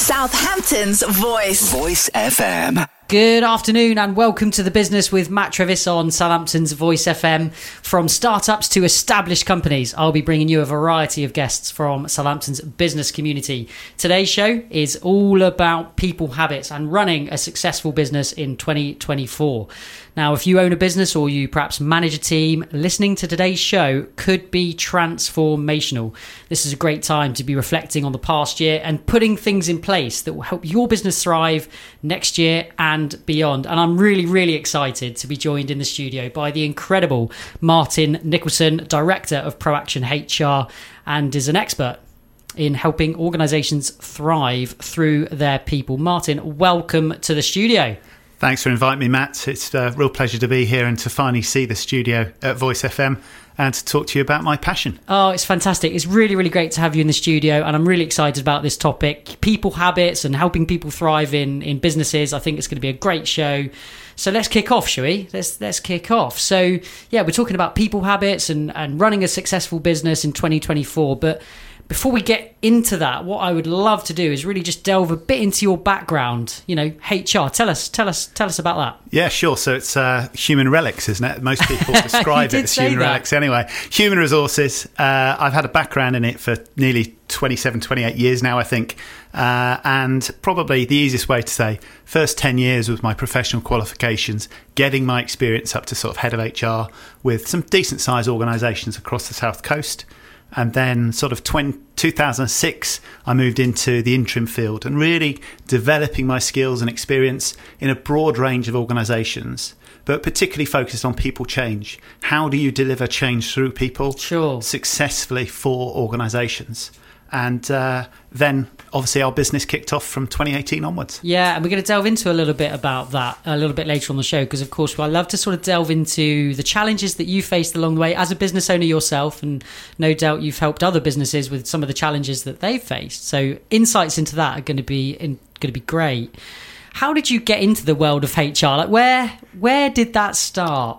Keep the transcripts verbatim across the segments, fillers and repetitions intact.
Southampton's Voice. Voice F M. Good afternoon and welcome to The Business with Matt Trevis on Southampton's Voice F M. From startups to established companies, I'll be bringing you a variety of guests from Southampton's business community. Today's show is all about people habits and running a successful business in twenty twenty-four. Now, if you own a business or you perhaps manage a team, listening to today's show could be transformational. This is a great time to be reflecting on the past year and putting things in place that will help your business thrive next year and beyond. And I'm really, really excited to be joined in the studio by the incredible Martin Nicholson, Director of ProAction H R, and is an expert in helping organisations thrive through their people. Martin, welcome to the studio. Thanks for inviting me, Matt. It's a real pleasure to be here and to finally see the studio at Voice F M and to talk to you about my passion. Oh, it's fantastic. It's really, really great to have you in the studio, and I'm really excited about this topic, people habits and helping people thrive in, in businesses. I think it's going to be a great show. So let's kick off, shall we? Let's let's kick off. So, yeah, we're talking about people habits and, and running a successful business in twenty twenty-four, but before we get into that, what I would love to do is really just delve a bit into your background. You know, H R. Tell us, tell us, tell us about that. Yeah, sure. So it's uh, human relics, isn't it? Most people describe it as human that. relics. Anyway, human resources. Uh, I've had a background in it for nearly twenty-seven, twenty-eight years now, I think. Uh, and probably the easiest way to say, first ten years with my professional qualifications, getting my experience up to sort of head of H R with some decent sized organisations across the South Coast. And then sort of two thousand six, I moved into the interim field and really developing my skills and experience in a broad range of organisations, but particularly focused on people change. How do you deliver change through people sure. successfully for organisations? And uh, then obviously our business kicked off from twenty eighteen onwards. Yeah, and we're going to delve into a little bit about that a little bit later on the show, because of course I love to sort of delve into the challenges that you faced along the way as a business owner yourself, and no doubt you've helped other businesses with some of the challenges that they've faced. So insights into that are going to be in, going to be great. How did you get into the world of H R? Like where where did that start?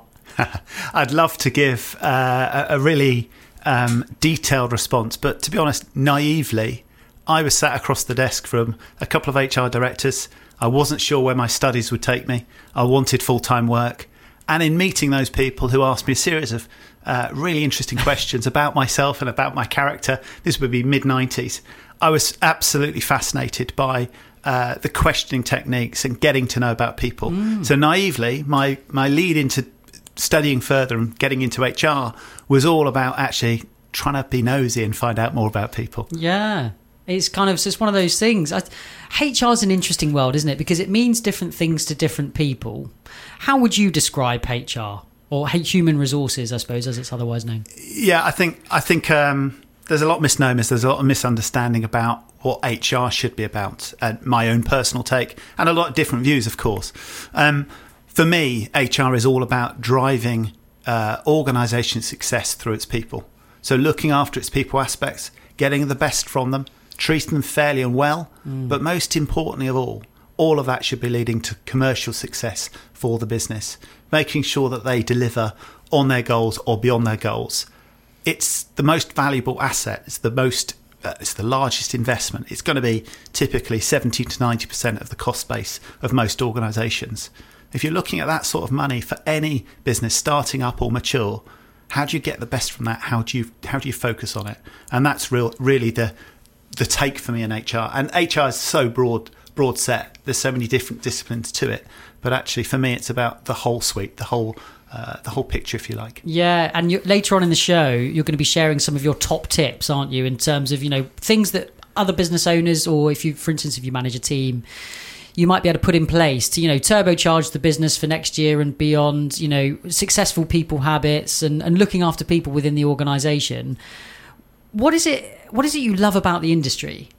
I'd love to give uh, a, a really Um, detailed response, but to be honest, naively, I was sat across the desk from a couple of H R directors. I wasn't sure where my studies would take me. I wanted full-time work, and in meeting those people who asked me a series of uh, really interesting questions about myself and about my character, this would be mid nineties, I was absolutely fascinated by uh, the questioning techniques and getting to know about people. Mm. So naively, my my lead into studying further and getting into H R was all about actually trying to be nosy and find out more about people. Yeah, it's kind of it's just one of those things. I, H R is an interesting world, isn't it? Because it means different things to different people. How would you describe H R, or human resources, I suppose, as it's otherwise known? Yeah, I think I think um, there's a lot of misnomers. There's a lot of misunderstanding about what H R should be about, and my own personal take, and a lot of different views, of course. Um, For me, H R is all about driving uh, organisation success through its people. So looking after its people aspects, getting the best from them, treating them fairly and well, mm. but most importantly of all, all of that should be leading to commercial success for the business, making sure that they deliver on their goals or beyond their goals. It's the most valuable asset. It's the most uh, it's the largest investment. It's going to be typically seventy to ninety percent of the cost base of most organisations. If you're looking at that sort of money for any business starting up or mature, how do you get the best from that? How do you how do you focus on it? And that's real, really the the take for me in H R. And H R is so broad broad set. There's so many different disciplines to it. But actually, for me, it's about the whole suite, the whole uh, the whole picture, if you like. Yeah, and you, later on in the show, you're going to be sharing some of your top tips, aren't you, in terms of, you know, things that other business owners, or if you, for instance, if you manage a team, you might be able to put in place to, you know, turbocharge the business for next year and beyond, you know, successful people habits and, and looking after people within the organisation. What is it, what is it you love about the industry?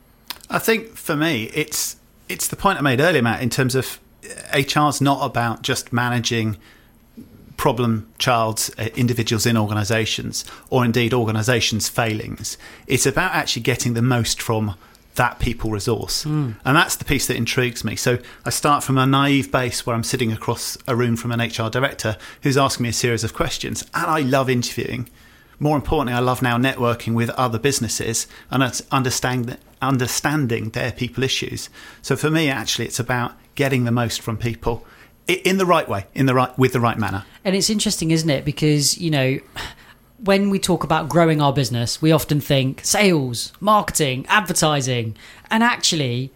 I think for me, it's it's the point I made earlier, Matt, in terms of H R's not about just managing problem child uh, individuals in organisations, or indeed organisations' failings. It's about actually getting the most from that people resource. Mm. And that's the piece that intrigues me. So I start from a naive base where I'm sitting across a room from an H R director who's asking me a series of questions. And I love interviewing. More importantly, I love now networking with other businesses and understanding that, understanding their people issues. So for me, actually, it's about getting the most from people in the right way, in the right with the right manner. And it's interesting, isn't it? Because, you know, when we talk about growing our business, we often think sales, marketing, advertising, and actually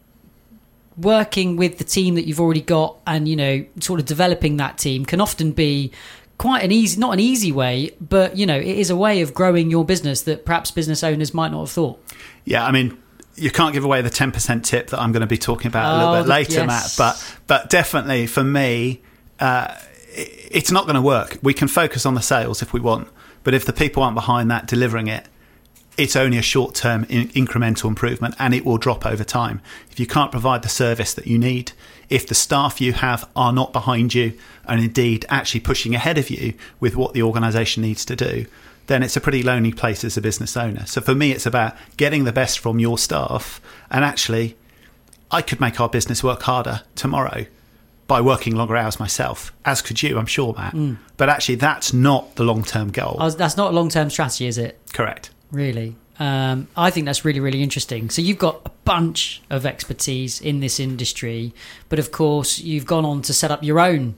working with the team that you've already got and, you know, sort of developing that team can often be quite an easy, not an easy way, but, you know, it is a way of growing your business that perhaps business owners might not have thought. Yeah, I mean, you can't give away the ten percent tip that I'm going to be talking about a little oh, bit later, yes. Matt. But but definitely for me, uh, it, it's not going to work. We can focus on the sales if we want, but if the people aren't behind that delivering it, it's only a short-term in- incremental improvement, and it will drop over time. If you can't provide the service that you need, if the staff you have are not behind you and indeed actually pushing ahead of you with what the organisation needs to do, then it's a pretty lonely place as a business owner. So for me, it's about getting the best from your staff. And actually, I could make our business work harder tomorrow by working longer hours myself, as could you, I'm sure, Matt. Mm. But actually, that's not the long-term goal. Oh, that's not a long-term strategy, is it? Correct. Really? Um, I think that's really, really interesting. So you've got a bunch of expertise in this industry, but of course, you've gone on to set up your own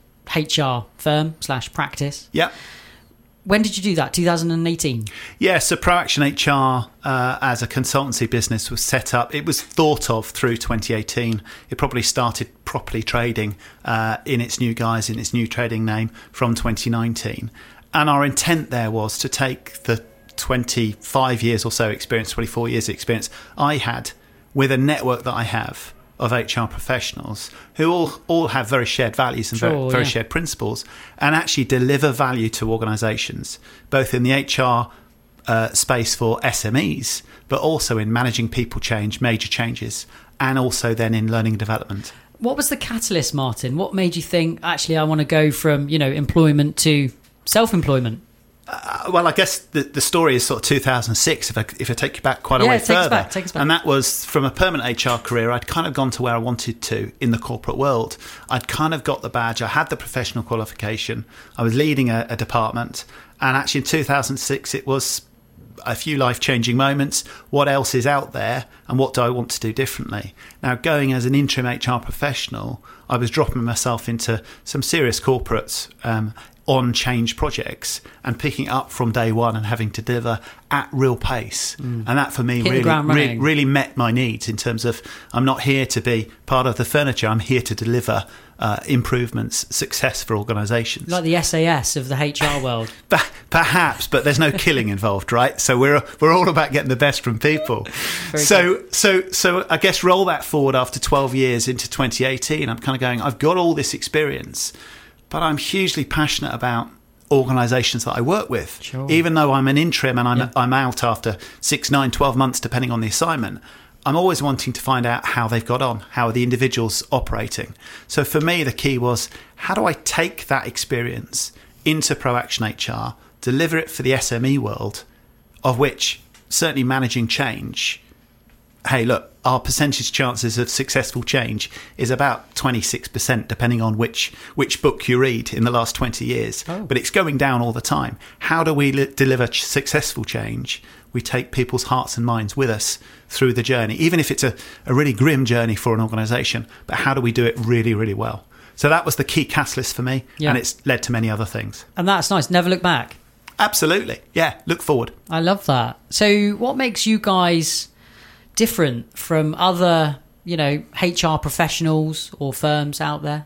H R firm slash practice. Yeah. When did you do that? two thousand eighteen? Yeah, so ProAction H R uh, as a consultancy business was set up. It was thought of through twenty eighteen. It probably started properly trading uh, in its new guise, in its new trading name from twenty nineteen. And our intent there was to take the twenty-five years or so experience, twenty-four years experience I had with a network that I have of H R professionals who all, all have very shared values and sure, very, very yeah. shared principles, and actually deliver value to organisations, both in the H R uh, space for S M Es, but also in managing people change, major changes, and also then in learning and development. What was the catalyst, Martin? What made you think, actually, I want to go from, you know, employment to self-employment? Uh, well, I guess the, the story is sort of two thousand six, if I, if I take you back quite a yeah, way take further. Us back, take us back. And that was from a permanent H R career. I'd kind of gone to where I wanted to in the corporate world. I'd kind of got the badge. I had the professional qualification. I was leading a, a department. And actually in two thousand six, it was a few life-changing moments. What else is out there and what do I want to do differently? Now, going as an interim H R professional, I was dropping myself into some serious corporates um, on change projects and picking up from day one and having to deliver at real pace. Mm. And that for me Hit really, really, really met my needs in terms of I'm not here to be part of the furniture. I'm here to deliver uh, improvements, success for organisations. Like the S A S of the H R world. Perhaps, but there's no killing involved, right? So we're we're all about getting the best from people. so good. so so I guess roll that forward after twelve years into twenty eighteen. I'm kind of going, I've got all this experience, but I'm hugely passionate about organisations that I work with. Sure. Even though I'm an interim and I'm Yeah. I'm out after six, nine, twelve months, depending on the assignment, I'm always wanting to find out how they've got on, how are the individuals operating. So for me, the key was, how do I take that experience into ProAction H R, deliver it for the S M E world, of which certainly managing change, hey, look, our percentage chances of successful change is about twenty-six percent, depending on which which book you read in the last twenty years. Oh. But it's going down all the time. How do we li- deliver ch- successful change? We take people's hearts and minds with us through the journey, even if it's a, a really grim journey for an organisation. But how do we do it really, really well? So that was the key catalyst for me, Yeah. and it's led to many other things. And that's nice. Never look back. Absolutely. Yeah, look forward. I love that. So what makes you guys different from other, you know, H R professionals or firms out there?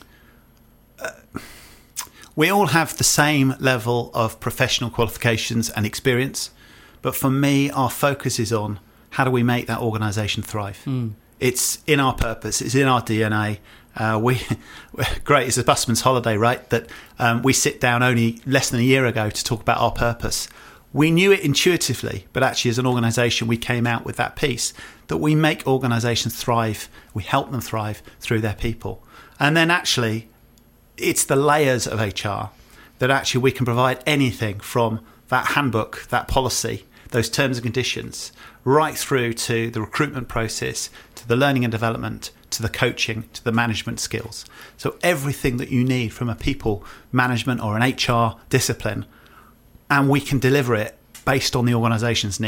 We all have the same level of professional qualifications and experience, but for me, our focus is on how do we make that organisation thrive. Mm. It's in our purpose, it's in our D N A. Uh, we great, it's a busman's holiday, right? That um, we sit down only less than a year ago to talk about our purpose. We knew it intuitively, but actually as an organisation, we came out with that piece that we make organisations thrive, we help them thrive through their people. And then actually, it's the layers of H R that actually we can provide anything from that handbook, that policy, those terms and conditions, right through to the recruitment process, to the learning and development, to the coaching, to the management skills. So everything that you need from a people management or an H R discipline, and we can deliver it based on the organisation's need.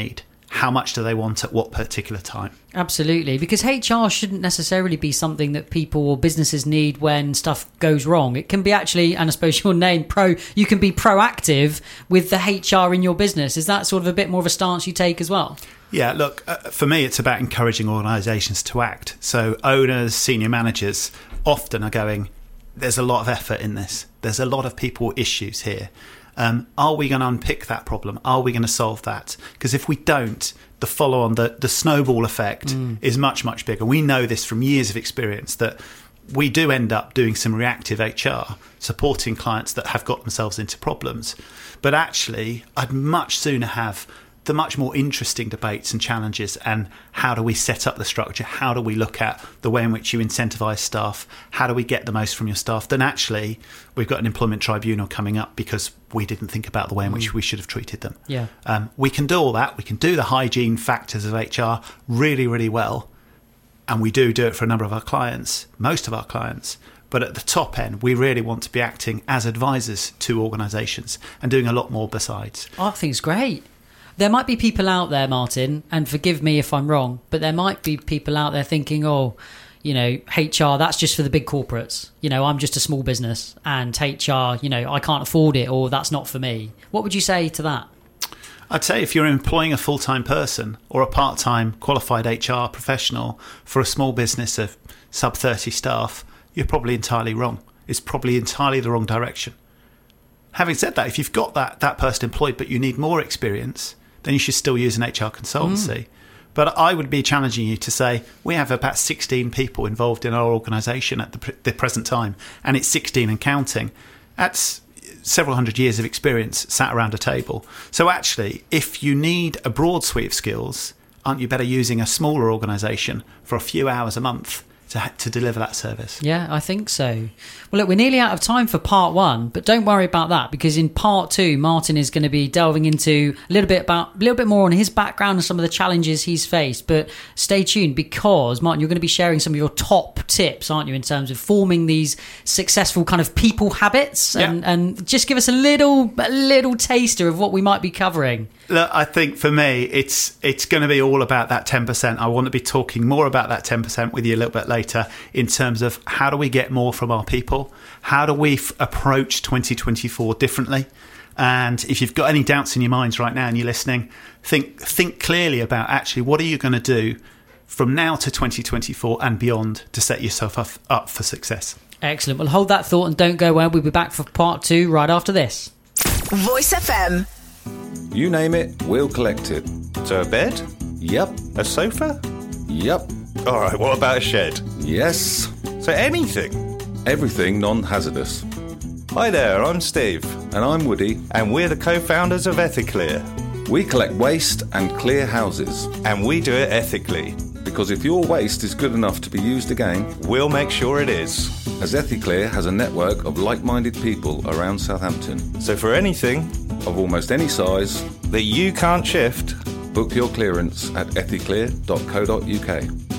how much do they want at what particular time. Absolutely, because H R shouldn't necessarily be something that people or businesses need when stuff goes wrong. It can be actually, and I suppose your name, pro, you can be proactive with the H R in your business. Is that sort of a bit more of a stance you take as well? Yeah, look, uh, for me, it's about encouraging organisations to act. So owners, senior managers often are going, there's a lot of effort in this. There's a lot of people issues here. Um, are we going to unpick that problem? Are we going to solve that? Because if we don't, the follow-on, the, the snowball effect mm. is much, much bigger. We know this from years of experience that we do end up doing some reactive H R, supporting clients that have got themselves into problems. But actually, I'd much sooner have the much more interesting debates and challenges, and how do we set up the structure? How do we look at the way in which you incentivise staff? How do we get the most from your staff? Then actually, we've got an employment tribunal coming up because we didn't think about the way in which we should have treated them. Yeah, um, we can do all that. We can do the hygiene factors of H R really, really well, and we do do it for a number of our clients, most of our clients. But at the top end, we really want to be acting as advisors to organisations and doing a lot more besides. I think it's great. There might be people out there, Martin, and forgive me if I'm wrong, but there might be people out there thinking, oh, you know, H R, that's just for the big corporates. You know, I'm just a small business and H R, you know, I can't afford it, or that's not for me. What would you say to that? I'd say if you're employing a full-time person or a part-time qualified H R professional for a small business of sub thirty staff, you're probably entirely wrong. It's probably entirely the wrong direction. Having said that, if you've got that, that person employed but you need more experience, then you should still use an H R consultancy. Mm. But I would be challenging you to say, we have about sixteen people involved in our organisation at the, the present time, and it's sixteen and counting. That's several hundred years of experience sat around a table. So actually, if you need a broad suite of skills, aren't you better using a smaller organisation for a few hours a month to, to deliver that service? Yeah, I think so. Well, look, we're nearly out of time for part one, but don't worry about that, because in part two, Martin is going to be delving into a little bit about a little bit more on his background and some of the challenges he's faced. But stay tuned, because Martin, you're going to be sharing some of your top tips, aren't you, in terms of forming these successful kind of people habits, and, yeah. and just give us a little a little taster of what we might be covering. Look, I think for me, it's it's going to be all about that ten percent. I want to be talking more about that ten percent with you a little bit later, in terms of how do we get more from our people? How do we f- approach twenty twenty-four differently? And if you've got any doubts in your minds right now and you're listening, think think clearly about actually what are you going to do from now to twenty twenty-four and beyond to set yourself up, up for success. Excellent. Well, hold that thought and don't go away. We'll be back for part two right after this. Voice F M. You name it, we'll collect it. So a bed? Yep. A sofa? Yep. All right, what about a shed? Yes. So anything? Everything non-hazardous. Hi there, I'm Steve. And I'm Woody. And we're the co-founders of Ethiclear. We collect waste and clear houses. And we do it ethically. Because if your waste is good enough to be used again, we'll make sure it is. As Ethiclear has a network of like-minded people around Southampton. So for anything of almost any size that you can't shift, book your clearance at ethiclear dot co dot uk.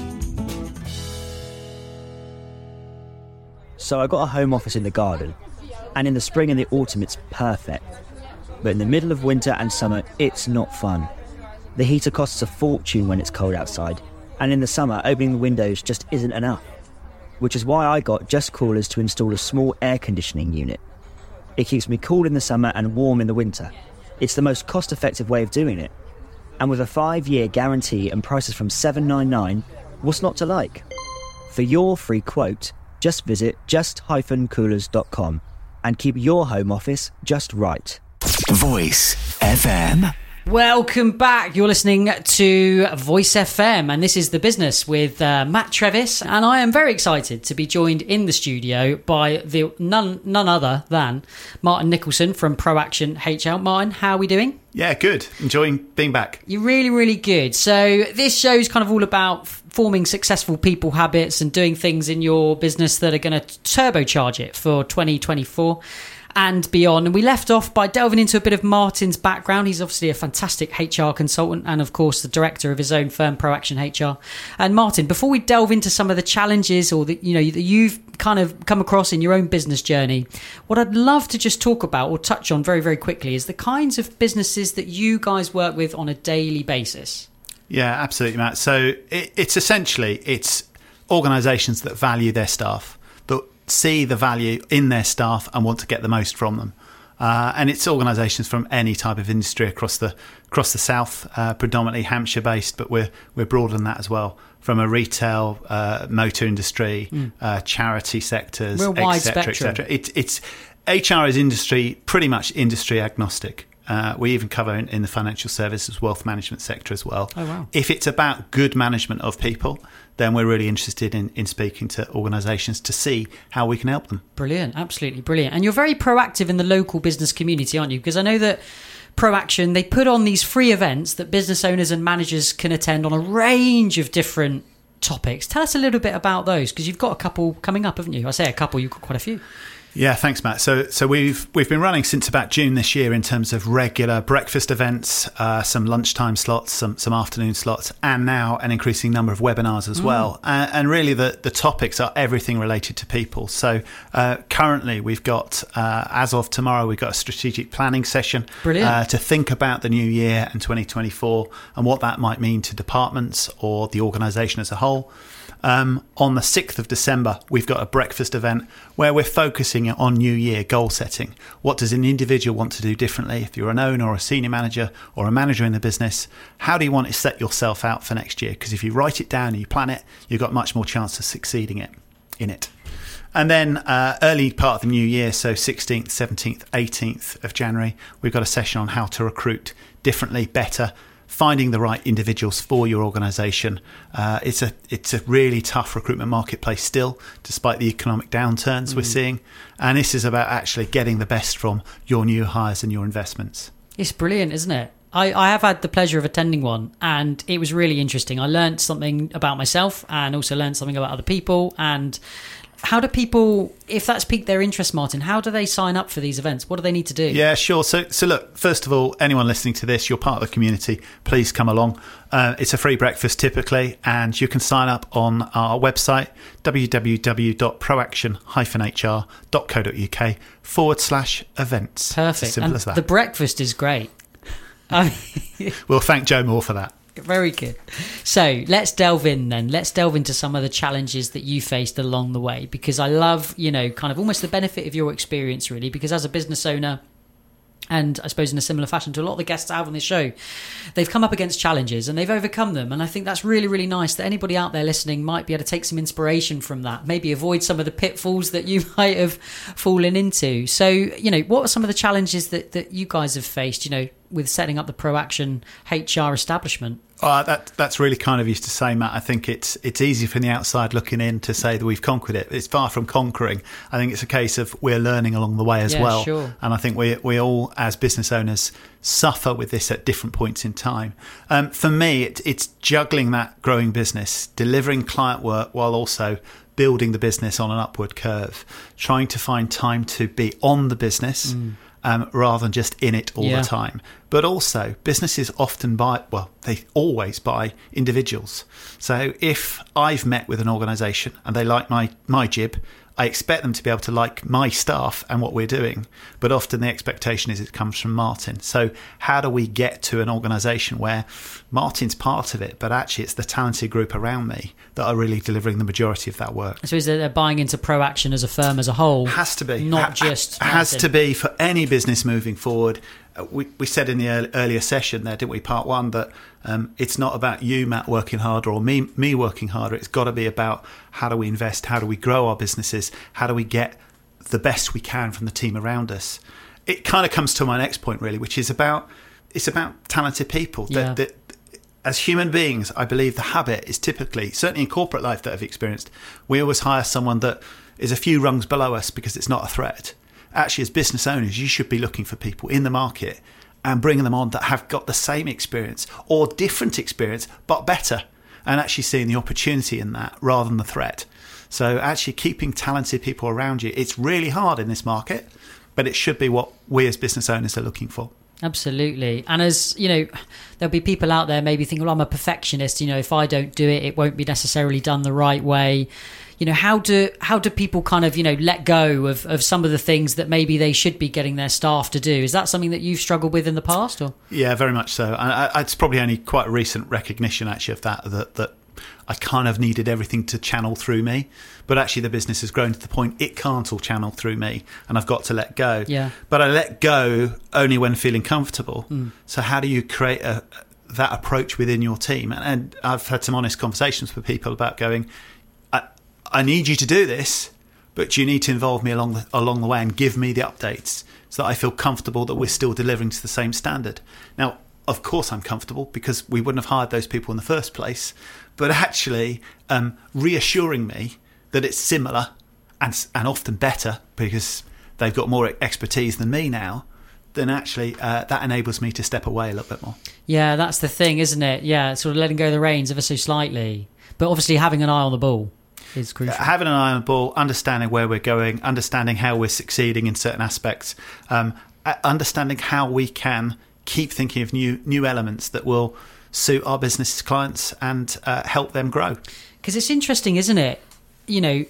So I got a home office in the garden, and in the spring and the autumn it's perfect. But in the middle of winter and summer, it's not fun. The heater costs a fortune when it's cold outside, and in the summer, opening the windows just isn't enough. Which is why I got Just Coolers to install a small air conditioning unit. It keeps me cool in the summer and warm in the winter. It's the most cost-effective way of doing it. And with a five-year guarantee and prices from seven pounds ninety-nine, what's not to like? For your free quote, just visit just dash coolers dot com and keep your home office just right. Voice F M. Welcome back. You're listening to Voice F M, and this is The Business with uh, Matt Trevis, and I am very excited to be joined in the studio by the none none other than Martin Nicholson from ProAction H R. Martin, how are we doing? Yeah, good. Enjoying being back. You're really, really good. So this show's kind of all about forming successful people habits and doing things in your business that are going to turbocharge it for twenty twenty-four. and beyond. And we left off by delving into a bit of Martin's background. He's obviously a fantastic H R consultant and, of course, the director of his own firm, ProAction H R. And Martin, before we delve into some of the challenges or the, you know, that you've kind of come across in your own business journey, what I'd love to just talk about or touch on very, very quickly is the kinds of businesses that you guys work with on a daily basis. Yeah, absolutely, Matt. So it, it's essentially, it's organisations that value their staff, that see the value in their staff and want to get the most from them. Uh, and it's organisations from any type of industry across the across the south, uh, predominantly Hampshire based, but we're we're broader than that as well. From a retail, uh, motor industry, mm. uh, charity sectors, Real wide et cetera, spectrum. et cetera. It, it's H R is industry pretty much industry agnostic. Uh, we even cover in, in the financial services, wealth management sector as well. Oh, wow. If it's about good management of people, then we're really interested in, in speaking to organisations to see how we can help them. Brilliant, absolutely brilliant. And you're very proactive in the local business community, aren't you? Because I know that ProAction, they put on these free events that business owners and managers can attend on a range of different topics. Tell us a little bit about those, because you've got a couple coming up, haven't you? I say a couple, you've got quite a few. Yeah, thanks, Matt. So, so we've we've been running since about June this year in terms of regular breakfast events, uh, some lunchtime slots, some some afternoon slots, and now an increasing number of webinars as mm. well. Uh, and really, the the topics are everything related to people. So, uh, currently, we've got uh, as of tomorrow, we've got a strategic planning session uh, to think about the new year and twenty twenty-four and what that might mean to departments or the organisation as a whole. Um, on the sixth of December, we've got a breakfast event where we're focusing on New Year goal setting. What does an individual want to do differently? If you're an owner or a senior manager or a manager in the business, how do you want to set yourself out for next year? Because if you write it down and you plan it, you've got much more chance of succeeding it in it. And then uh, early part of the new year, so sixteenth, seventeenth, eighteenth of January, we've got a session on how to recruit differently, better, finding the right individuals for your organisation. Uh, it's a it's a really tough recruitment marketplace still, despite the economic downturns mm. we're seeing. And this is about actually getting the best from your new hires and your investments. It's brilliant, isn't it? I, I have had the pleasure of attending one, and it was really interesting. I learned something about myself and also learned something about other people. And how do people, if that's piqued their interest, Martin, how do they sign up for these events? What do they need to do? Yeah, sure. So, so look, first of all, anyone listening to this, you're part of the community, please come along. Uh, it's a free breakfast typically, and you can sign up on our website, w w w dot proaction dash h r dot co dot u k forward slash events. Perfect. It's as simple and as that. The breakfast is great. We'll thank Joe Moore for that. Very good. So let's delve in then. Let's delve into some of the challenges that you faced along the way, because I love, you know, kind of almost the benefit of your experience, really, because as a business owner, and I suppose in a similar fashion to a lot of the guests I have on this show, they've come up against challenges and they've overcome them. And I think that's really, really nice that anybody out there listening might be able to take some inspiration from that, maybe avoid some of the pitfalls that you might have fallen into. So, you know, what are some of the challenges that, that you guys have faced, you know, with setting up the ProAction H R establishment? Uh, that that's really kind of you to say, Matt. I think it's it's easy from the outside looking in to say that we've conquered it. It's far from conquering. I think it's a case of we're learning along the way as yeah, well. Sure. And I think we we all, as business owners, suffer with this at different points in time. Um, for me, it, it's juggling that growing business, delivering client work while also building the business on an upward curve, trying to find time to be on the business. Mm. Um, rather than just in it all yeah. the time. But also, businesses often buy, well, they always buy individuals. So if I've met with an organisation and they like my, my jib, I expect them to be able to like my staff and what we're doing. But often the expectation is it comes from Martin. So how do we get to an organisation where Martin's part of it, but actually it's the talented group around me that are really delivering the majority of that work? So is it they're buying into ProAction as a firm as a whole? Has to be. Not ha- just ha- Has Martin. to be for any business moving forward. Uh, we, we said in the early, earlier session there, didn't we, part one, that um, it's not about you, Matt, working harder or me, me working harder. It's got to be about how do we invest, how do we grow our businesses, how do we get the best we can from the team around us. It kind of comes to my next point, really, which is about it's about talented people. Yeah. That, that, as human beings, I believe the habit is typically, certainly in corporate life that I've experienced, we always hire someone that is a few rungs below us because it's not a threat. Actually, as business owners, you should be looking for people in the market and bringing them on that have got the same experience or different experience, but better, and actually seeing the opportunity in that rather than the threat. So actually keeping talented people around you, it's really hard in this market, but it should be what we as business owners are looking for. Absolutely. And as you know, there'll be people out there maybe thinking, well, I'm a perfectionist, you know, if I don't do it, it won't be necessarily done the right way. You know, how do how do people kind of, you know, let go of, of some of the things that maybe they should be getting their staff to do? Is that something that you've struggled with in the past? Or Yeah, very much so. And I, it's probably only quite a recent recognition, actually, of that, that, that I kind of needed everything to channel through me. But actually the business has grown to the point it can't all channel through me, and I've got to let go. Yeah. But I let go only when feeling comfortable. Mm. So how do you create a, that approach within your team? And, and I've had some honest conversations with people about going, I, I need you to do this, but you need to involve me along the, along the way and give me the updates so that I feel comfortable that we're still delivering to the same standard. Now, of course I'm comfortable because we wouldn't have hired those people in the first place, but actually um, reassuring me that it's similar and and often better because they've got more expertise than me now, then actually uh, that enables me to step away a little bit more. Yeah, that's the thing, isn't it? Yeah, sort of letting go of the reins ever so slightly. But obviously having an eye on the ball is crucial. Having an eye on the ball, understanding where we're going, understanding how we're succeeding in certain aspects, um, understanding how we can keep thinking of new new elements that will suit our business clients and uh, help them grow. Because it's interesting, isn't it? You know,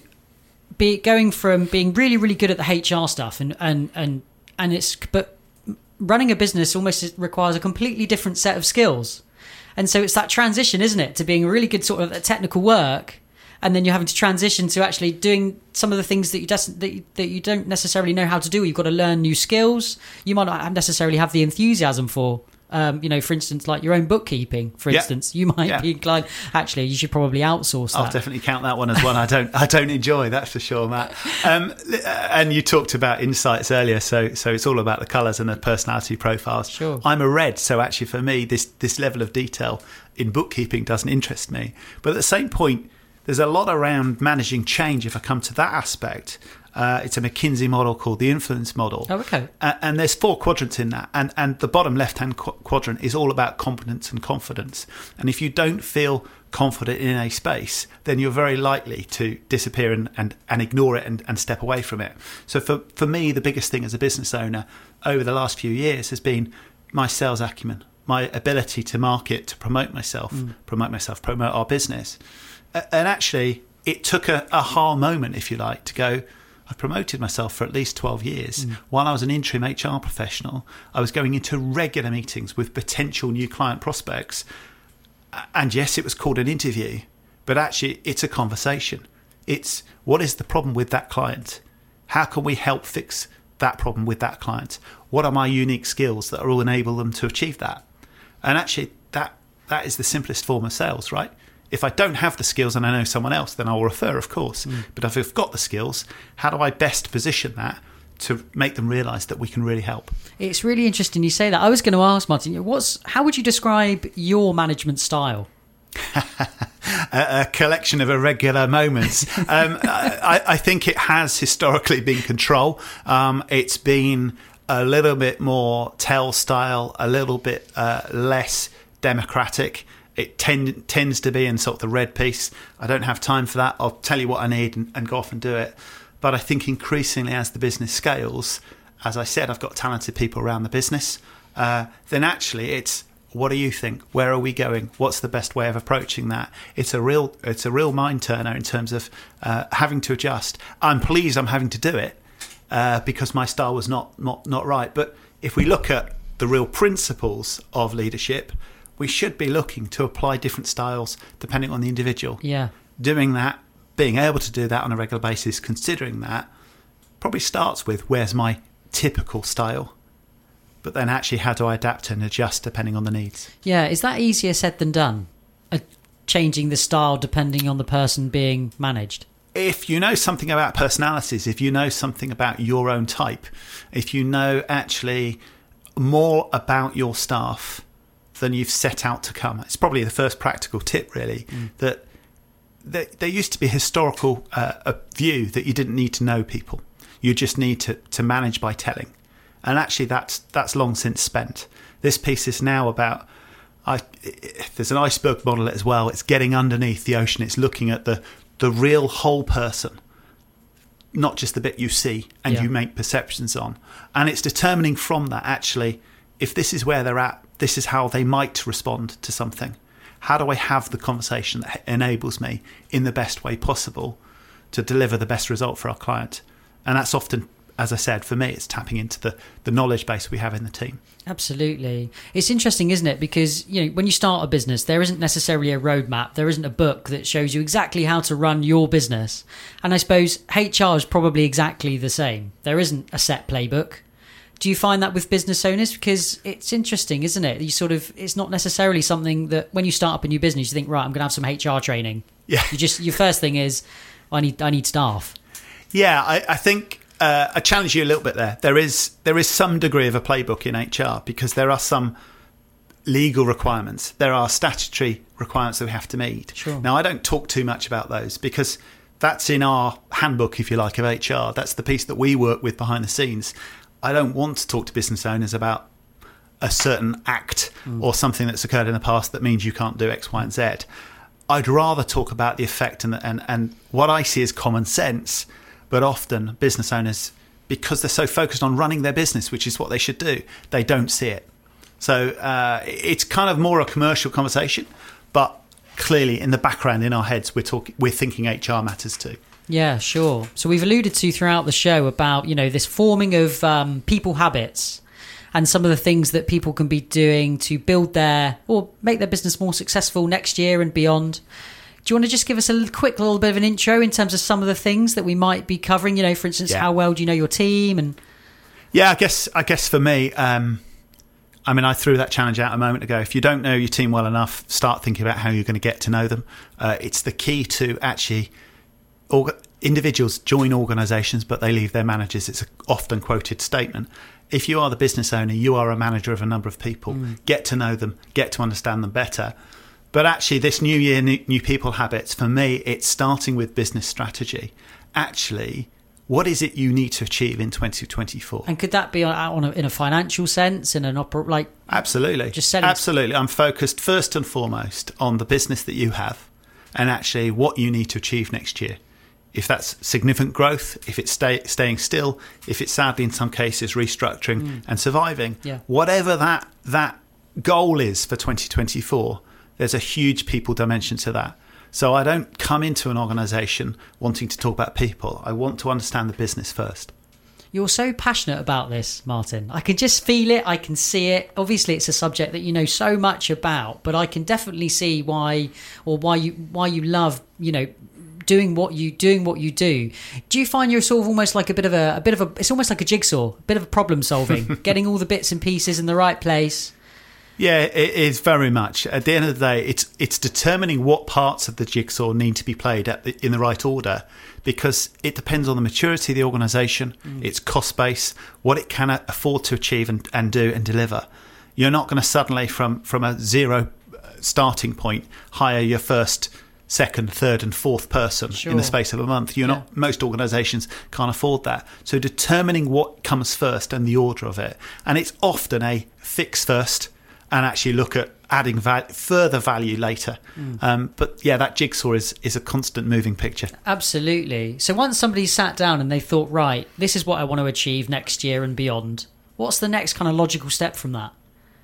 be going from being really, really good at the H R stuff and, and, and, and it's, but running a business almost requires a completely different set of skills. And so it's that transition, isn't it, to being really good sort of at technical work, and then you're having to transition to actually doing some of the things that you just that you, that you don't necessarily know how to do. You've got to learn new skills. You might not necessarily have the enthusiasm for. Um, you know, for instance, like your own bookkeeping, for yeah. instance, you might yeah. be inclined. Actually, you should probably outsource that. I'll definitely count that one as one I don't I don't enjoy. That's for sure, Matt. Um, and you talked about insights earlier, so so it's all about the colours and the personality profiles. Sure. I'm a red, so actually for me, this this level of detail in bookkeeping doesn't interest me. But at the same point, there's a lot around managing change. If I come to that aspect. Uh, it's a McKinsey model called the influence model. Oh, okay. Uh, and there's four quadrants in that. And, and the bottom left-hand qu- quadrant is all about competence and confidence. And if you don't feel confident in a space, then you're very likely to disappear and, and, and ignore it and, and step away from it. So for, for me, the biggest thing as a business owner over the last few years has been my sales acumen, my ability to market, to promote myself, mm. promote myself, promote our business. Uh, and actually, it took a aha moment, if you like, to go, I've promoted myself for at least twelve years. Mm. While I was an interim H R professional, I was going into regular meetings with potential new client prospects. And yes, it was called an interview, but actually it's a conversation. It's what is the problem with that client? How can we help fix that problem with that client? What are my unique skills that will enable them to achieve that? And actually that that is the simplest form of sales, right? If I don't have the skills and I know someone else, then I'll refer, of course. Mm. But if I've got the skills, how do I best position that to make them realise that we can really help? It's really interesting you say that. I was going to ask, Martin, what's how would you describe your management style? a, a collection of irregular moments. um, I, I think it has historically been control. Um, it's been a little bit more tell style, a little bit uh, less democratic. It tend, tends to be in sort of the red piece. I don't have time for that. I'll tell you what I need and, and go off and do it. But I think increasingly as the business scales, as I said, I've got talented people around the business. Uh, then actually it's, what do you think? Where are we going? What's the best way of approaching that? It's a real it's a real mind turner in terms of uh, having to adjust. I'm pleased I'm having to do it uh, because my style was not, not, not right. But if we look at the real principles of leadership, we should be looking to apply different styles depending on the individual. Yeah. Doing that, being able to do that on a regular basis, considering that, probably starts with where's my typical style? But then actually how do I adapt and adjust depending on the needs? Yeah, is that easier said than done? Uh, changing the style depending on the person being managed? If you know something about personalities, if you know something about your own type, if you know actually more about your staff than you've set out to come. It's probably the first practical tip, really, mm. that there, there used to be a historical uh, a view that you didn't need to know people. You just need to, to manage by telling. And actually that's that's long since spent. This piece is now about, I, there's an iceberg model as well. It's getting underneath the ocean. It's looking at the, the real whole person. not just the bit you see and Yeah. you make perceptions on. And it's determining from that, actually, if this is where they're at, this is how they might respond to something. How do I have the conversation that enables me in the best way possible to deliver the best result for our client? And that's often, as I said, for me, it's tapping into the, the knowledge base we have in the team. Absolutely. It's interesting, isn't it? Because, you know, when you start a business, there isn't necessarily a roadmap. There isn't a book that shows you exactly how to run your business. And I suppose H R is probably exactly the same. There isn't a set playbook. Do you find that with business owners? Because it's interesting, isn't it? You sort of, it's not necessarily something that when you start up a new business, you think, right, I'm going to have some H R training. Yeah. You just, your first thing is, I need, I need staff. Yeah, I, I think uh, I challenge you a little bit there. There is there is some degree of a playbook in H R because there are some legal requirements. There are statutory requirements that we have to meet. Sure. Now, I don't talk too much about those because that's in our handbook, if you like, of H R. That's the piece that we work with behind the scenes. I don't want to talk to business owners about a certain act mm. or something that's occurred in the past that means you can't do X, Y, and Z. I'd rather talk about the effect and, and, and what I see as common sense, but often business owners, because they're so focused on running their business, which is what they should do, they don't see it. So uh, it's kind of more a commercial conversation, but clearly in the background in our heads, we're talking, we're thinking H R matters too. Yeah, sure. So we've alluded to throughout the show about, you know, this forming of um, people habits and some of the things that people can be doing to build their or make their business more successful next year and beyond. Do you want to just give us a little, quick little bit of an intro in terms of some of the things that we might be covering? You know, for instance, yeah. how well do you know your team? And yeah, I guess I guess for me, um, I mean, I threw that challenge out a moment ago. If you don't know your team well enough, start thinking about how you're going to get to know them. Uh, it's the key to actually. Orga- individuals join organisations, but they leave their managers. It's an often quoted statement. If you are the business owner, you are a manager of a number of people. Mm. Get to know them, get to understand them better. But actually, this new year, new, new people habits, for me, it's starting with business strategy. Actually, what is it you need to achieve in twenty twenty-four? And could that be on, on a, in a financial sense, in an opera, like absolutely, just setting absolutely. I'm focused first and foremost on the business that you have, and actually what you need to achieve next year. If that's significant growth, if it's stay, staying still, if it's sadly in some cases restructuring mm. and surviving, yeah. whatever that that goal is for twenty twenty-four, there's a huge people dimension to that. So I don't come into an organisation wanting to talk about people. I want to understand the business first. You're so passionate about this, Martin. I can just feel it. I can see it. Obviously, it's a subject that you know so much about, but I can definitely see why, or why you why you love, you know, doing what you doing what you do. Do you find you're sort of almost like a bit of a, a bit of a it's almost like a jigsaw, a bit of a problem solving, getting all the bits and pieces in the right place? Yeah, it is very much. At the end of the day, it's it's determining what parts of the jigsaw need to be played at the, in the right order, because it depends on the maturity of the organisation, mm. its cost base, what it can afford to achieve and, and do and deliver. You're not going to suddenly, from from a zero starting point, hire your first, second, third and fourth person sure. in the space of a month. You're yeah. not. Most organisations can't afford that. So determining what comes first and the order of it, and it's often a fix first and actually look at adding val- further value later. Mm. Um, but yeah, that jigsaw is is a constant moving picture. Absolutely. So once somebody sat down and they thought, right, this is what I want to achieve next year and beyond, what's the next kind of logical step from that?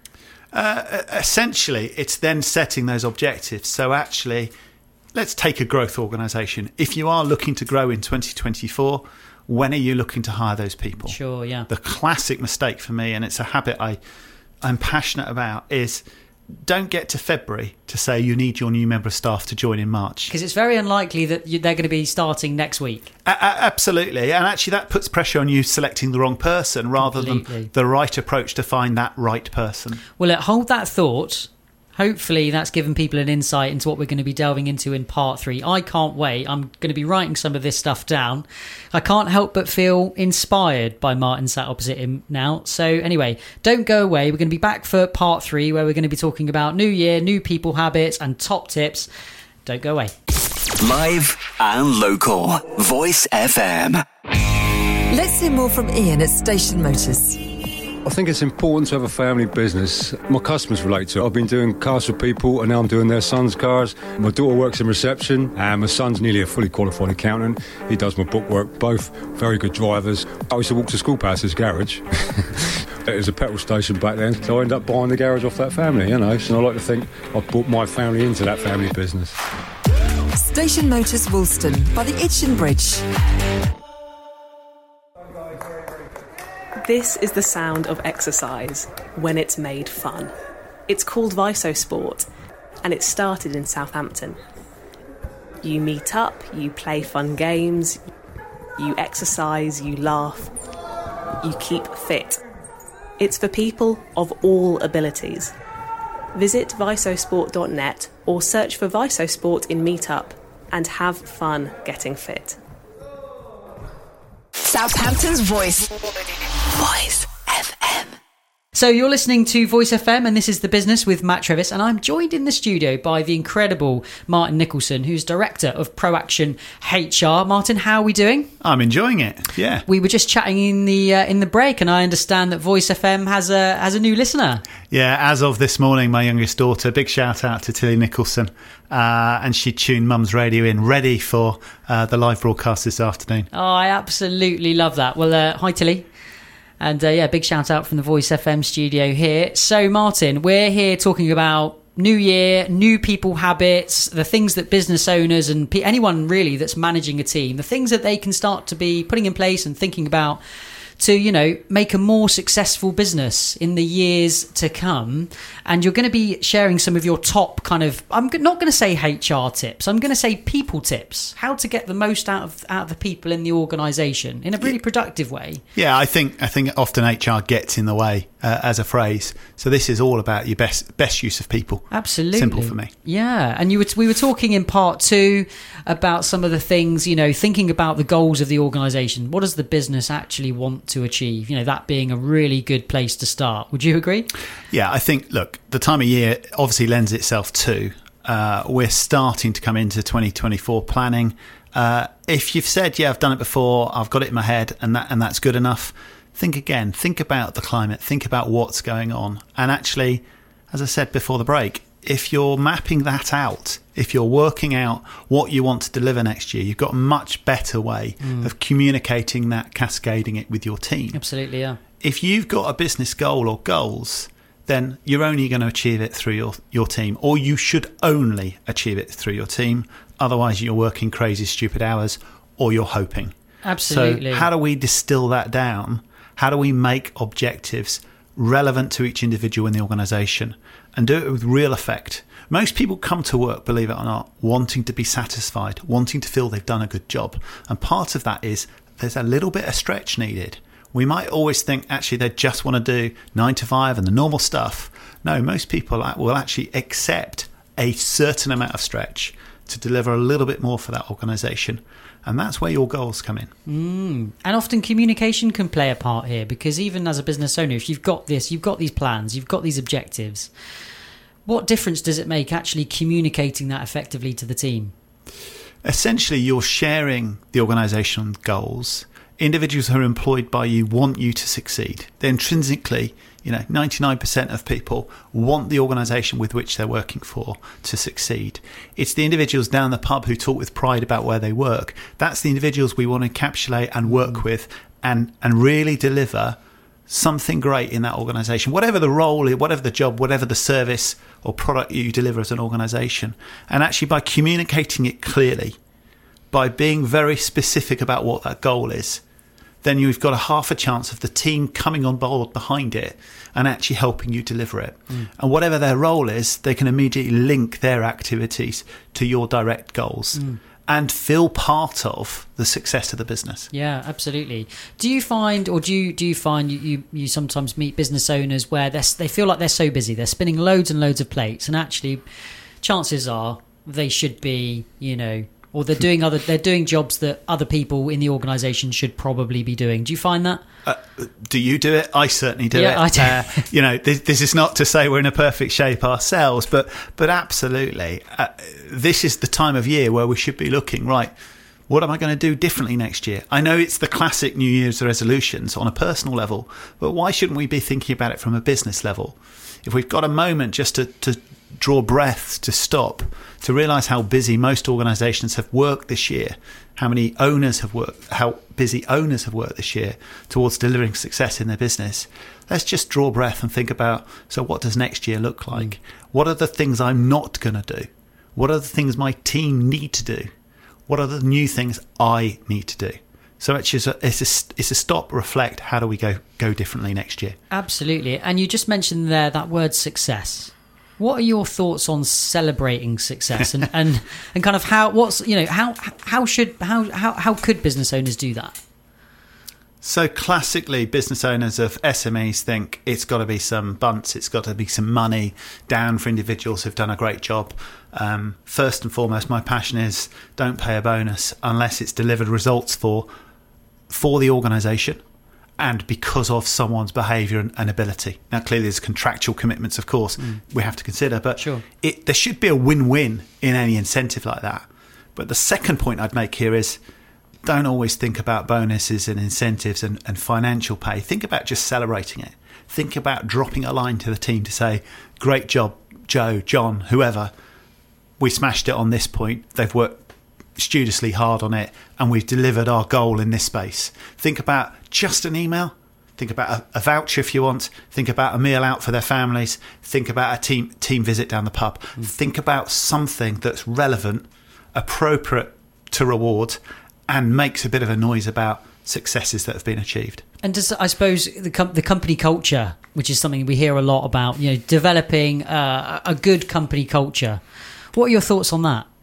Uh, essentially, it's then setting those objectives. So actually, let's take a growth organisation. If you are looking to grow in twenty twenty-four, when are you looking to hire those people? Sure, yeah. The classic mistake for me, and it's a habit I, I'm passionate about, is don't get to February to say you need your new member of staff to join in March. Because it's very unlikely that you, they're going to be starting next week. A- a- absolutely. And actually that puts pressure on you selecting the wrong person rather Completely. than the right approach to find that right person. Well, look, hold that thought. Hopefully that's given people an insight into what we're going to be delving into in part three. I can't wait. I'm going to be writing some of this stuff down. I can't help but feel inspired by Martin sat opposite him now. So anyway, don't go away. We're going to be back for part three, where we're going to be talking about new year, new people habits and top tips. Don't go away. Live and local. Voice F M. Let's hear more from Ian at Station Motors. I think it's important to have a family business. My customers relate to it. I've been doing cars for people and now I'm doing their sons' cars. My daughter works in reception and my son's nearly a fully qualified accountant. He does my bookwork, both very good drivers. I used to walk to school past his garage. It was a petrol station back then, so I ended up buying the garage off that family, you know. So I like to think I've brought my family into that family business. Station Motors Woolston by the Itchen Bridge. This is the sound of exercise when it's made fun. It's called Visosport, and it started in Southampton. You meet up, you play fun games, you exercise, you laugh, you keep fit. It's for people of all abilities. Visit visosport dot net or search for Visosport in Meetup and have fun getting fit. Southampton's Voice. Voice F M. So you're listening to Voice F M and this is The Business with Matt Trevis, and I'm joined in the studio by the incredible Martin Nicholson, who's Director of ProAction H R. Martin, how are we doing? I'm enjoying it, yeah. We were just chatting in the uh, in the break and I understand that Voice F M has a has a new listener. Yeah, as of this morning, my youngest daughter, big shout out to Tilly Nicholson, uh, and she tuned Mum's Radio in, ready for uh, the live broadcast this afternoon. Oh, I absolutely love that. Well, uh, hi Tilly. And uh, yeah, big shout out from the Voice F M studio here. So Martin, we're here talking about new year, new people habits, the things that business owners and pe- anyone really that's managing a team, the things that they can start to be putting in place and thinking about to, you know, make a more successful business in the years to come. And you're going to be sharing some of your top kind of, I'm not going to say H R tips, I'm going to say people tips, how to get the most out of out of the people in the organisation in a really productive way. Yeah, I think I think often H R gets in the way uh, as a phrase. So this is all about your best best use of people. Absolutely. Simple for me. Yeah, and you were, we were talking in part two about some of the things, you know, thinking about the goals of the organisation. What does the business actually want to achieve? You know, that being a really good place to start. Would you agree? Yeah, I think, look, the time of year obviously lends itself to, uh, we're starting to come into twenty twenty-four planning. Uh, if you've said, yeah, I've done it before, I've got it in my head and that and that's good enough, think again, think about the climate, think about what's going on. And actually, as I said before the break, if you're mapping that out, if you're working out what you want to deliver next year, you've got a much better way mm. of communicating that, cascading it with your team. Absolutely, yeah. If you've got a business goal or goals, then you're only going to achieve it through your, your team, or you should only achieve it through your team. Otherwise, you're working crazy, stupid hours, or you're hoping. Absolutely. So how do we distill that down? How do we make objectives relevant to each individual in the organisation and do it with real effect? Most people come to work, believe it or not, wanting to be satisfied, wanting to feel they've done a good job. And part of that is there's a little bit of stretch needed. We might always think, actually, they just want to do nine to five and the normal stuff. No, most people will actually accept a certain amount of stretch to deliver a little bit more for that organisation. And that's where your goals come in. Mm. And often communication can play a part here, because even as a business owner, if you've got this, you've got these plans, you've got these objectives, what difference does it make actually communicating that effectively to the team? Essentially, you're sharing the organisational goals. Individuals who are employed by you want you to succeed. They're intrinsically, you know, ninety-nine percent of people want the organisation with which they're working for to succeed. It's the individuals down the pub who talk with pride about where they work. That's the individuals we want to encapsulate and work with and, and really deliver something great in that organisation. Whatever the role, whatever the job, whatever the service or product you deliver as an organisation. And actually by communicating it clearly, by being very specific about what that goal is, then you've got a half a chance of the team coming on board behind it and actually helping you deliver it. Mm. And whatever their role is, they can immediately link their activities to your direct goals mm. and feel part of the success of the business. Yeah, absolutely. Do you find, or do you do you find you, you, you sometimes meet business owners where they they feel like they're so busy, they're spinning loads and loads of plates, and actually chances are they should be, you know, or they're doing other they're doing jobs that other people in the organisation should probably be doing. Do you find that? Uh, do you do it? I certainly do yeah, it. I do. Uh, you know, this, this is not to say we're in a perfect shape ourselves, but but absolutely, uh, this is the time of year where we should be looking right. What am I going to do differently next year? I know it's the classic New Year's resolutions on a personal level, but why shouldn't we be thinking about it from a business level? If we've got a moment just to, to draw breath, to stop, to realise how busy most organisations have worked this year, how many owners have worked, how busy owners have worked this year towards delivering success in their business, let's just draw breath and think about, so what does next year look like? Mm. What are the things I'm not going to do? What are the things my team need to do? What are the new things I need to do? So it's just a, it's a, it's a stop, reflect. How do we go go differently next year? Absolutely. And you just mentioned there that word success. What are your thoughts on celebrating success and, and, and kind of how what's you know how how should how how how could business owners do that? So classically, business owners of S M Es think it's got to be some bunts, it's got to be some money down for individuals who've done a great job. Um, first and foremost, my passion is don't pay a bonus unless it's delivered results for for the organisation and because of someone's behaviour and, and ability. Now, clearly, there's contractual commitments, of course, mm. we have to consider, but sure. it, there should be a win-win in any incentive like that. But the second point I'd make here is don't always think about bonuses and incentives and, and financial pay. Think about just celebrating it. Think about dropping a line to the team to say, great job, Joe, John, whoever. We smashed it on this point. They've worked studiously hard on it and we've delivered our goal in this space. Think about just an email. Think about a, a voucher if you want. Think about a meal out for their families. Think about a team team visit down the pub. Mm. Think about something that's relevant, appropriate to reward, and makes a bit of a noise about successes that have been achieved. And does, I suppose the com- the company culture, which is something we hear a lot about, you know, developing uh, a good company culture. What are your thoughts on that?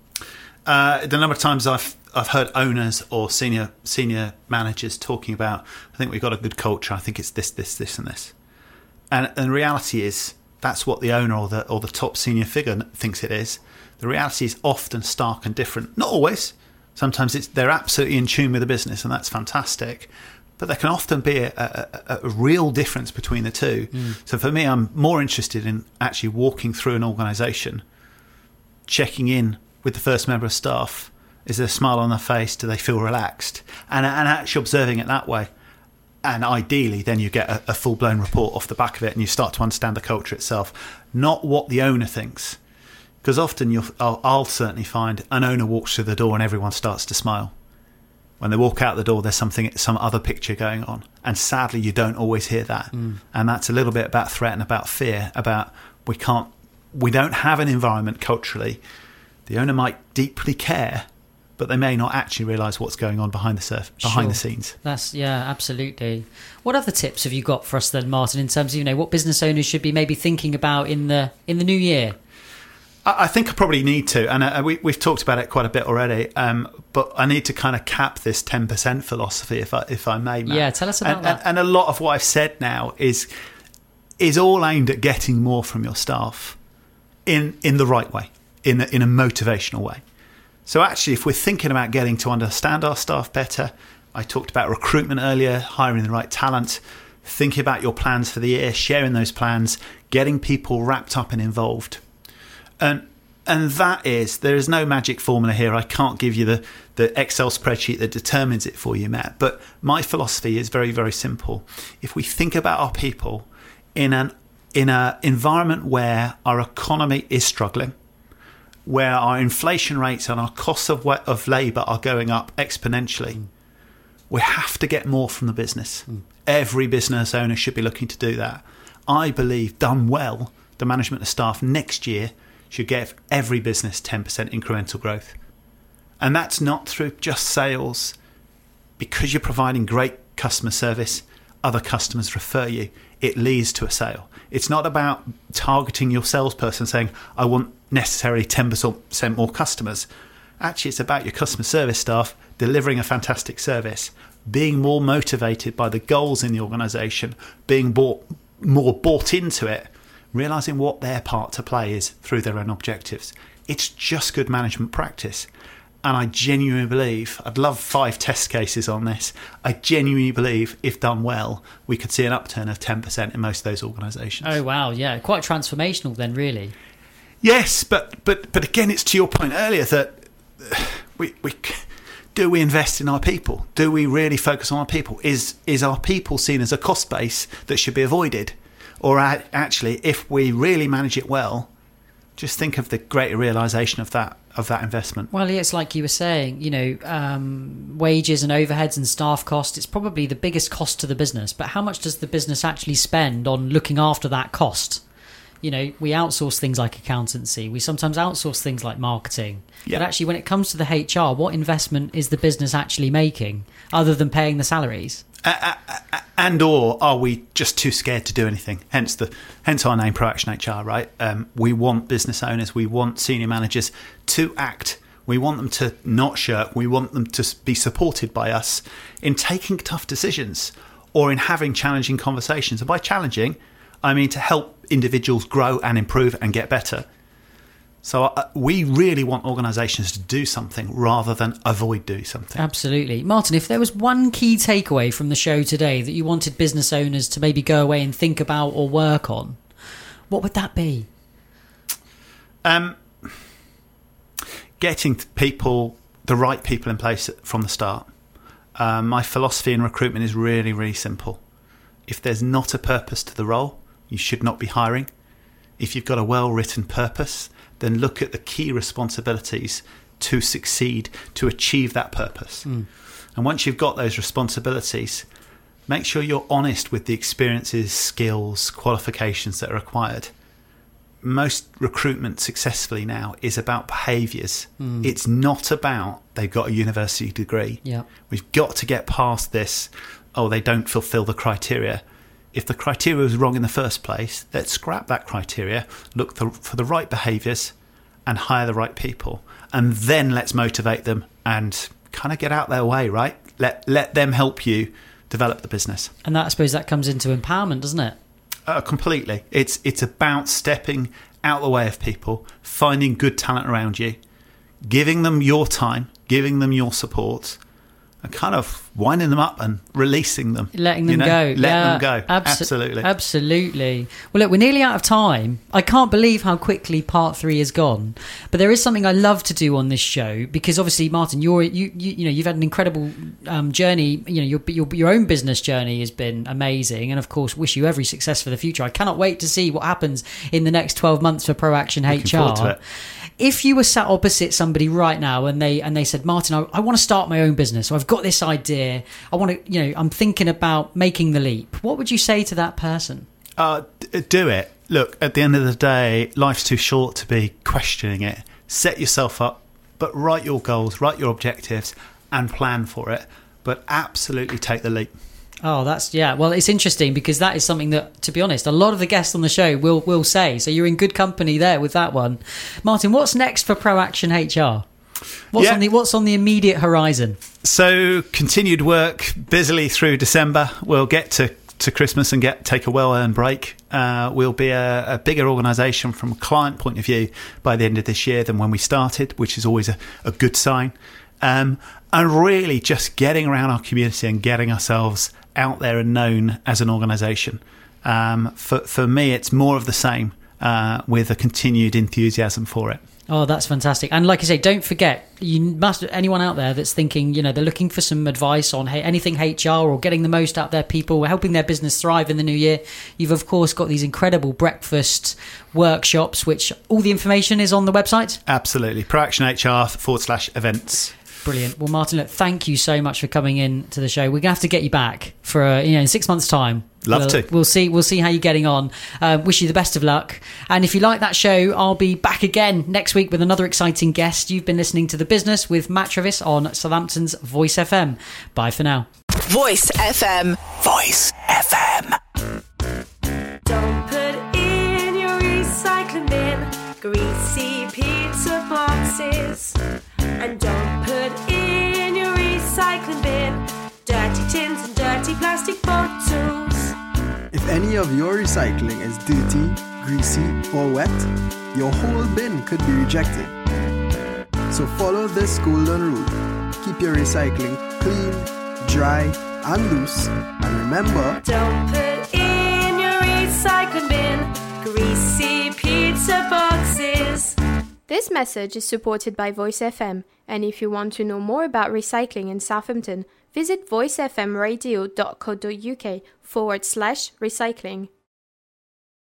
Uh, the number of times I've I've heard owners or senior senior managers talking about, I think we've got a good culture. I think it's this, this, this, and this. And, and the reality is that's what the owner or the or the top senior figure thinks it is. The reality is often stark and different. Not always. Sometimes it's they're absolutely in tune with the business, and that's fantastic. But there can often be a, a, a real difference between the two. Mm. So for me, I'm more interested in actually walking through an organisation, checking in with the first member of staff. Is there a smile on their face? Do they feel relaxed? And, and actually observing it that way. And ideally, then you get a, a full-blown report off the back of it, and you start to understand the culture itself, not what the owner thinks. Because often you'll, I'll, I'll certainly find an owner walks through the door and everyone starts to smile. When they walk out the door, there's something, some other picture going on. And sadly, you don't always hear that. Mm. And that's a little bit about threat and about fear, about we can't, we don't have an environment culturally. The owner might deeply care, but they may not actually realise what's going on behind the surf, behind sure. the scenes. That's yeah, absolutely. What other tips have you got for us then, Martin, in terms of, you know, what business owners should be maybe thinking about in the in the new year? I think I probably need to, and uh, we, we've talked about it quite a bit already, um, but I need to kind of cap this ten percent philosophy, if I, if I may, Matt. Yeah, tell us about and, that. And, and a lot of what I've said now is is all aimed at getting more from your staff in in the right way, in a, in a motivational way. So actually, if we're thinking about getting to understand our staff better, I talked about recruitment earlier, hiring the right talent, thinking about your plans for the year, sharing those plans, getting people wrapped up and involved. And and that is, there is no magic formula here. I can't give you the, the Excel spreadsheet that determines it for you, Matt. But my philosophy is very, very simple. If we think about our people in an in an environment where our economy is struggling, where our inflation rates and our costs of of labour are going up exponentially, mm. we have to get more from the business. Mm. Every business owner should be looking to do that. I believe, done well, the management of staff next year should give every business ten percent incremental growth. And that's not through just sales. Because you're providing great customer service, other customers refer you. It leads to a sale. It's not about targeting your salesperson saying, I want necessarily ten percent more customers. Actually, it's about your customer service staff delivering a fantastic service, being more motivated by the goals in the organisation, being bought, more bought into it, realising what their part to play is through their own objectives. It's just good management practice. And I genuinely believe, I'd love five test cases on this, I genuinely believe, if done well, we could see an upturn of ten percent in most of those organisations. Oh, wow, yeah. Quite transformational then, really. Yes, but but but again, it's to your point earlier that we we do we invest in our people? Do we really focus on our people? Is is our people seen as a cost base that should be avoided? Or actually, if we really manage it well, just think of the greater realisation of that of that investment. Well, yeah, it's like you were saying, you know, um, wages and overheads and staff costs, it's probably the biggest cost to the business. But how much does the business actually spend on looking after that cost? You know, we outsource things like accountancy. We sometimes outsource things like marketing. Yeah. But actually, when it comes to the H R, what investment is the business actually making other than paying the salaries? Uh, uh, and or are we just too scared to do anything? Hence the hence our name, Proaction H R, right? Um, we want business owners, we want senior managers to act. We want them to not shirk. We want them to be supported by us in taking tough decisions or in having challenging conversations. And by challenging, I mean to help individuals grow and improve and get better. So uh, we really want organisations to do something rather than avoid doing something. Absolutely. Martin, if there was one key takeaway from the show today that you wanted business owners to maybe go away and think about or work on, what would that be? Um, getting people, the right people in place from the start. Um, my philosophy in recruitment is really, really simple. If there's not a purpose to the role, you should not be hiring. If you've got a well-written purpose, then look at the key responsibilities to succeed, to achieve that purpose. Mm. And once you've got those responsibilities, make sure you're honest with the experiences, skills, qualifications that are required. Most recruitment successfully now is about behaviours. Mm. It's not about they've got a university degree. Yeah. We've got to get past this, oh, they don't fulfil the criteria. If the criteria was wrong in the first place, let's scrap that criteria, look for the right behaviours and hire the right people. And then let's motivate them and kind of get out their way, right? Let let them help you develop the business. And that, I suppose that comes into empowerment, doesn't it? Uh, completely. It's it's about stepping out the way of people, finding good talent around you, giving them your time, giving them your support, and kind of winding them up and releasing them. Letting them you know? go. Letting yeah, them go. Abso- Absolutely. Absolutely. Well, look, we're nearly out of time. I can't believe how quickly part three is gone. But there is something I love to do on this show because obviously, Martin, you're, you, you, you know, you've had an incredible um, journey. You know, your, your, your own business journey has been amazing. And of course, wish you every success for the future. I cannot wait to see what happens in the next twelve months for Proaction Looking H R. forward to it. If you were sat opposite somebody right now and they and they said, Martin, I, I want to start my own business. So I've got this idea. I want to, you know, I'm thinking about making the leap. What would you say to that person? Uh, d- do it. Look, at the end of the day, life's too short to be questioning it. Set yourself up, but write your goals, write your objectives and plan for it. But absolutely take the leap. Oh, that's, yeah. Well, it's interesting because that is something that, to be honest, a lot of the guests on the show will will say. So you're in good company there with that one. Martin, what's next for Proaction H R? What's yeah. on the What's on the immediate horizon? So continued work busily through December. We'll get to, to Christmas and get take a well-earned break. Uh, we'll be a, a bigger organisation from a client point of view by the end of this year than when we started, which is always a, a good sign. Um, and really just getting around our community and getting ourselves out there and known as an organisation. Um, for, for me, it's more of the same uh, with a continued enthusiasm for it. Oh, that's fantastic. And like I say, don't forget, you must, anyone out there that's thinking, you know, they're looking for some advice on hey, anything H R or getting the most out of their people, helping their business thrive in the new year, you've of course got these incredible breakfast workshops, which all the information is on the website. Absolutely. Proaction H R forward slash events. Brilliant. Well, Martin, look, thank you so much for coming in to the show. We're gonna have to get you back for uh, you know in six months' time. Love we'll, to. We'll see. We'll see how you're getting on. Uh, wish you the best of luck. And if you like that show, I'll be back again next week with another exciting guest. You've been listening to The Business with Matt Travis on Southampton's Voice F M. Bye for now. Voice F M. Voice F M. Don't put in your recycling bin greasy pizza boxes. And don't put in your recycling bin dirty tins and dirty plastic bottles. If any of your recycling is dirty, greasy, or wet, your whole bin could be rejected. So follow this golden rule. Keep your recycling clean, dry, and loose. And remember, don't put in your recycling bin greasy pizza boxes. This message is supported by Voice F M, and if you want to know more about recycling in Southampton, visit voicefmradio.co.uk forward slash recycling.